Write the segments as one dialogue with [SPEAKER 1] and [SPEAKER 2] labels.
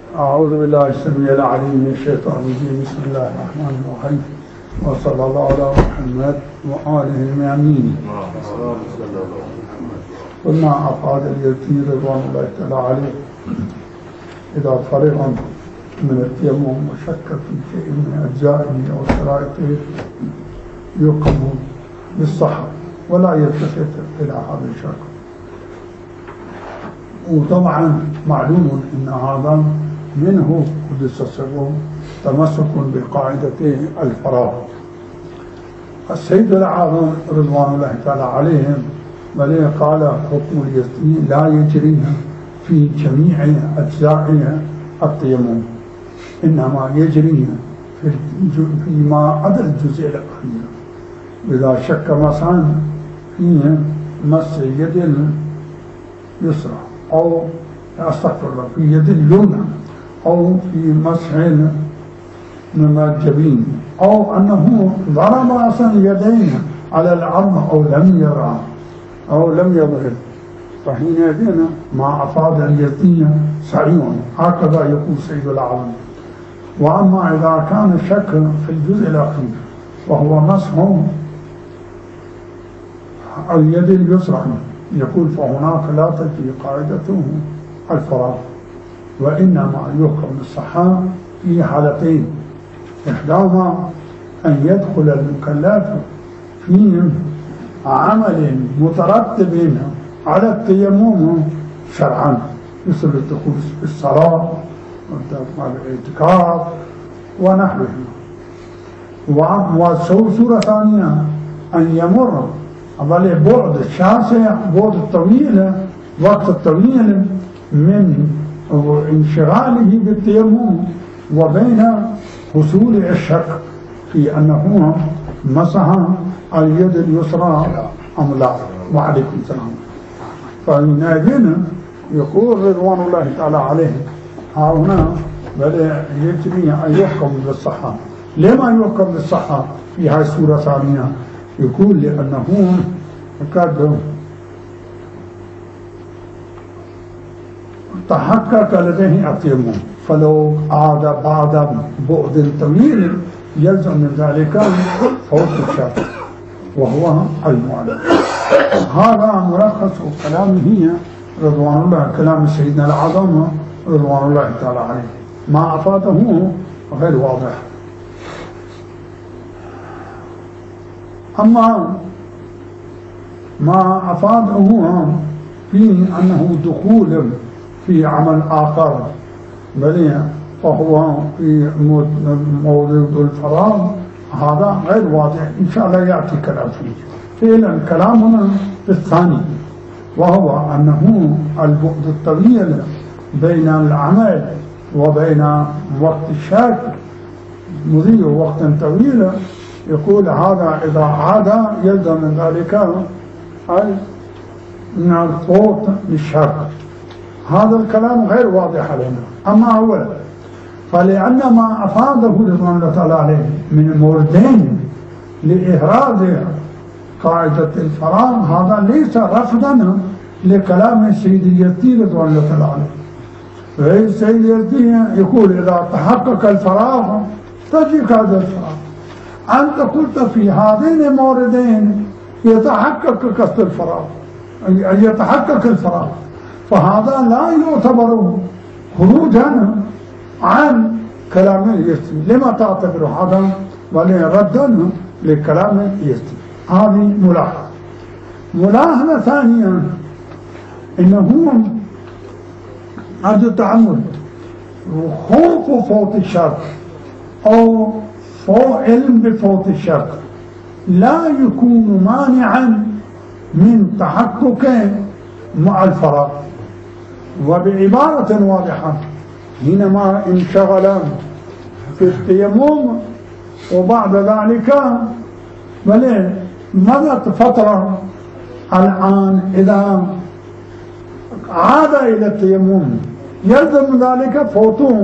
[SPEAKER 1] أعوذ بالله السميع العليم من الشيطان الرجيم. بسم الله الرحمن الرحيم، وصلى الله على محمد وآله الميامين. قلنا أفاد اليتيم رضوان الله تعالى عليه إذا فرغ من التيمم وشك في شيء من أجزائه أو شرائطه يقم بالصحة ولا يلتفت إلى هذا الشك. وطبعا معلوم أن هذا منه قدس سره تمسك بقاعدة الفراغ. السيد الأعظم رضوان الله تعالى عليهم بل قال حكم اليتيم لا يجري في جميع أجزائه التيمم، إنما يجري فيما عدا الجزء الأخير. إذا شك مثلا في مس يد اليسرى أو أستغفر الله في يد اليمنى أو في مسح من الجبين أو أنه ضرب أصلا يديه على العظم أو لم يرى أو لم يظهر، فحينئذ ما أفاد اليتيم سعي، هكذا يقول سيد العظم. وأما إذا كان الشك في الجزء الأخير وهو مسح اليد اليسرى يقول فهناك لا تجري قاعدته الفراغ، وإنما يحكم الصحة في حالتين: إحداهما أن يدخل المكلف في عمل مترتب على التيمم شرعا مثل الدخول في الصلاة والاعتكاف ونحوه. وصورة ثانية أن يمر بعد الشاسع بعد الطويل وقت الطويل من انشغاله بالتيمم وبين حصول الشك في أنه مسح اليد اليسرى أم لا. وعليكم السلام. فحينئذ يقول رضوان الله تعالى عليه هنا بل يجري أن يحكم بالصحة. لما يحكم بالصحة في هذه السورة الثانية؟ يقول لأنه قد تحقق لديه التيمم، فلو عاد بعد بعد طويل يلزم من ذلك فوت الشك وهو المعلم. هذا ملخص كلامه رضوان الله، كلام سيدنا الأعظم رضوان الله تعالى عليه. ما أفاده غير واضح. أما ما أفاده في أنه دخول في عمل آخر بل فهو في موضوع الفراغ، هذا غير واضح، إن شاء الله يأتي كلام فيه. فعلا كلامنا في الثاني، وهو أنه البعد الطويل بين العمل وبين وقت الشك مضي وقت طويل، يقول هذا إذا عاد يلزم من ذلك أي من الفوت للشك. هذا الكلام غير واضح علينا. أما أولا فلأن ما أفاده رضوان الله تعالى عليه من موردين لإهراز قاعدة الفراغ، هذا ليس رفضا لكلام السيد اليتيم رضوان الله تعالى عليه. السيد اليتيم يقول إذا تحقق الفراغ تجي قاعدة الفراغ. أنت قلت في هذين الموردين يتحقق قصد الفراغ، يتحقق الفراغ، فهذا لا يعتبر خروجا عن كلام اليتيم. لما تعتبر هذا ولردا لكلام اليتيم؟ هذه ملاحظة. ملاحظة ثانية إنه عند التعمد وخوف فوت الشك أو علم بفوت الشك لا يكون مانعا من تحقق مع الفراغ. وبعبارة واضحة حينما انشغل في التيمم وبعد ذلك بل مضت فترة، الآن إذا عاد إلى التيمم يلزم ذلك فوت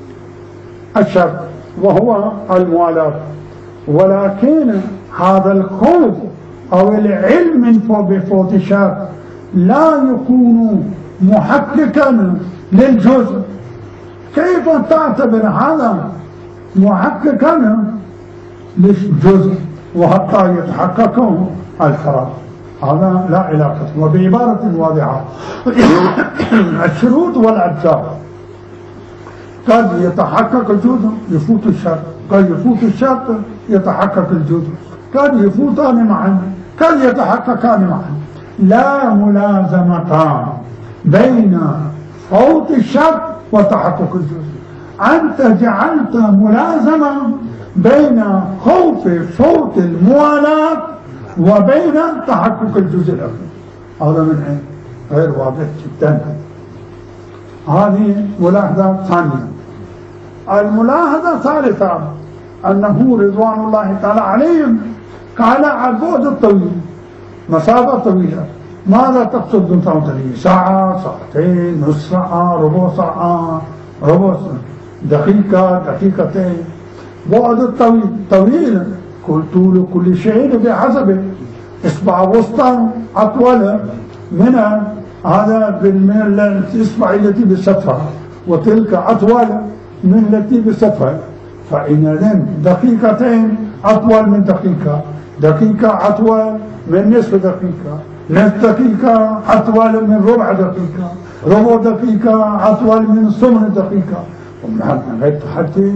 [SPEAKER 1] الشك وهو الموالاة. ولكن هذا الخوف أو العلم من بفوت الشك لا يكون محققا للجزء. كيف كيف تعتبر هذا محققا للجزء وحتى يتحقق الفراغ؟ هذا لا علاقة. وبعبارة واضحة الشروط والأجزاء قد يتحقق الجزء يفوت الشرط، قد يفوت الشرط يتحقق الجزء، قد يفوتان معا، قد يتحققان معا. لا ملازمة بين فوت الشرط وتحقق الجزء. أنت جعلت ملازمة بين خوف فوت الموالاة وبين تحقق الجزء الأخير. هذا من عين غير واضح جدا. هذه ملاحظة ثانية. الملاحظة الثالثة أنه رضوان الله تعالى عليهم قال البعد الطويل، مسافة طويلة. ماذا تقصد بالطويل؟ ساعة، ساعتين، نصف ساعة، ربع ساعة، ربع دقيقة، دقيقتين. بعد الطويل طويل، طول كل شيء بحسبه. إصبع وسطى أطول من هذا الإصبع التي بسطها، وتلك أطول من التي بسطها. فإن دقيقتين أطول من دقيقة، دقيقة أطول من نصف دقيقة، نصف دقيقة أطول من ربع دقيقة، ربع دقيقة أطول من ثمن دقيقة. ومن غير تحدي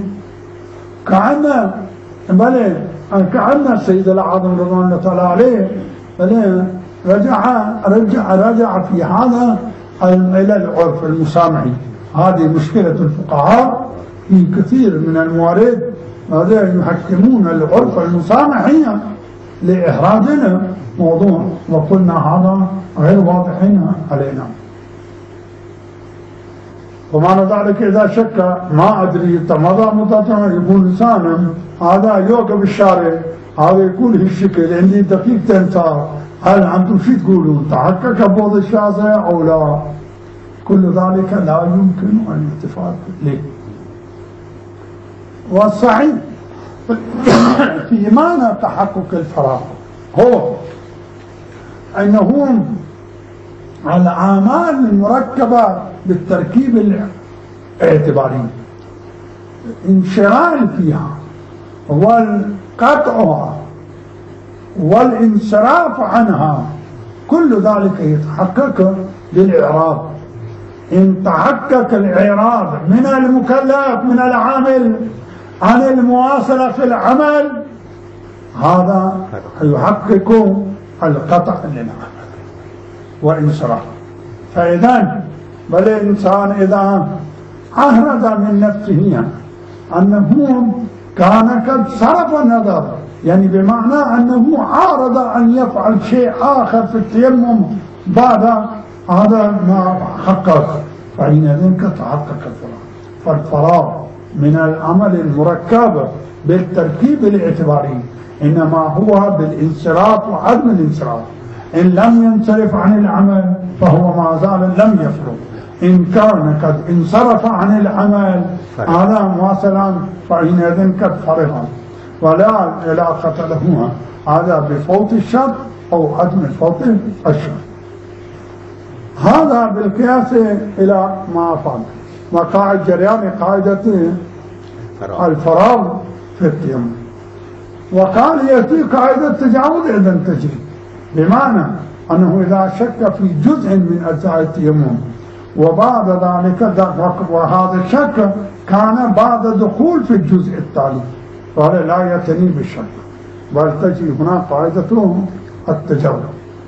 [SPEAKER 1] كأن السيد العظيم رضوان الله تعالى عليه رجع في هذا إلى العرف المسامحي. هذه مشكلة الفقهاء في كثير من الموارد، هذا يحكمون العرف المسامحي لإحراجنا موضوع، وقلنا هذا غير واضحين علينا. ومعنى ذلك إذا شك ما أدري مضى مدة يقول إنسان هذا يوقف الشارع، هذا يقول الشكل عندي دقيقتين صار، هل أنتم شو تقولون؟ تحقق بعض الشاذة أو لا؟ كل ذلك لا يمكن الاتفاق له. والصحيح في معنى تحقق الفراغ هو أنه الأعمال المركبة بالتركيب الاعتباري انشغال فيها والقطع والانصراف عنها كل ذلك يتحقق بالإعراض. إن تحقق الإعراض من المكلف من العامل عن المواصلة في العمل هذا يحقق القطع للعمل وإنصراف. فإذا بل الإنسان إذا أهرد من نفسه أنه كان قد صرف النظر، يعني بمعنى أنه عارض أن يفعل شيء آخر في التيمم بعد هذا ما حقق، فحينئذ تحقق الفراغ. فالفراغ من العمل المركب بالتركيب الاعتباري إنما هو بالانصراف وعدم الانصراف. إن لم ينصرف عن العمل فهو ما زال لم يفرغ، إن كان قد انصرف عن العمل هذا مواصلا فحينئذ قد فرغ، ولا علاقة له هذا بفوت الشرط أو عدم فوت الشرط. هذا بالقياس إلى ما فعل. وقاعد جريان قاعدة الفراغ في التيمم. وقال يأتي قاعدة التجاوز إذا تجري، بمعنى أنه إذا شك في جزء من أجزاء التيمم وبعد ذلك وهذا الشك كان بعد دخول في الجزء التالي فهذا لا يعتني بالشك، بل تجري هنا قاعدة التجاوز.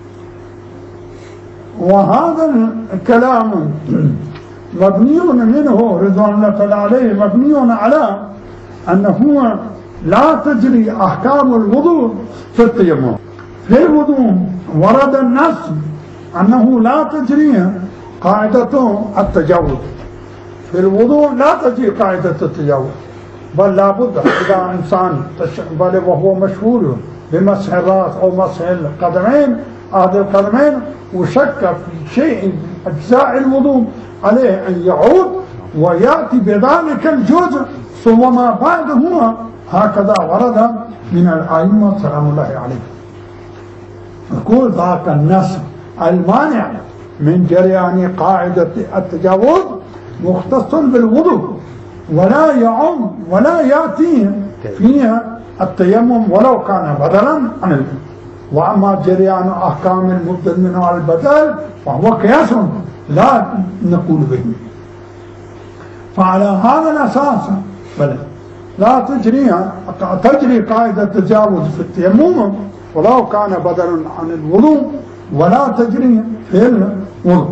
[SPEAKER 1] وهذا الكلام مبني منه رضوان الله تعالى عليه مبني على أنه لا تجري أحكام الوضوء في التيمم. في الوضوء ورد النص أنه لا تجري قاعدة التجاوز، في الوضوء لا تجري قاعدة التجاوز، بل لا بد إذا إنسان بل وهو مشهور بمسح الرأس أو مسح القدمين هذه القدمين وشك في شيء أجزاء الوضوء عليه أن يعود ويأتي بذلك الجزء ثم ما بعده. هكذا ورد من الأئمة سلام الله عليه. يقول ذاك النص المانع من جريان قاعدة التجاوز مختص بالوضوء، ولا يعم ولا يأتي فيها التيمم ولو كان بدلا عن البدل. وأما جريان أحكام المبدل منه على البدل فهو قياس لا نقول به. فعلى هذا الأساس لا تجري قاعدة التجاوز في التيمم ولو كان بدلا عن الوضوء، ولا تجري في الوضوء.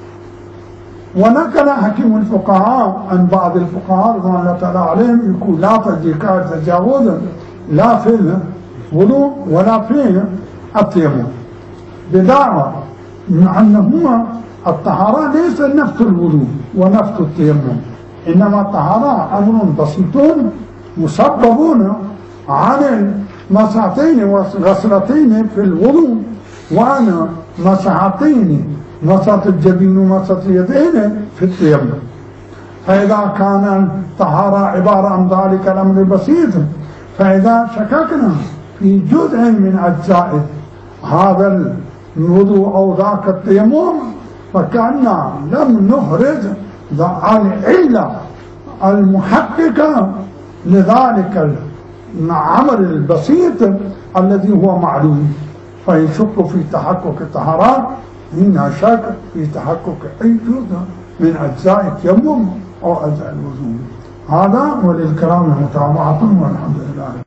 [SPEAKER 1] ونقل حكيم الفقهاء عن بعض الفقهاء رضوان الله تعالى عليهم يقول لا تجري قاعدة التجاوز لا في الوضوء ولا في التيمم، بدعوى أنه الطهارة ليس نفس الوضوء ونفس التيمم، إنما الطهارة أمر بسيط مسببون عن مسحتين وغسلتين في الوضوء، وعن مسحتين مسحة الجبين ومسحة اليدين في التيمم. فإذا كان الطهارة عبارة عن ذلك الأمر البسيط، فإذا شككنا في جزء من أجزاء هذا الوضوء أو ذاك التيمم فكأننا لم نخرج العلة المحققة لذلك العمل البسيط الذي هو معلوم. فيشك في تحقق الطهارة هنا شك في تحقق أي جزء من أجزاء التيمم أو أجزاء الوضوء. هذا وللكلام متابعة والحمد لله.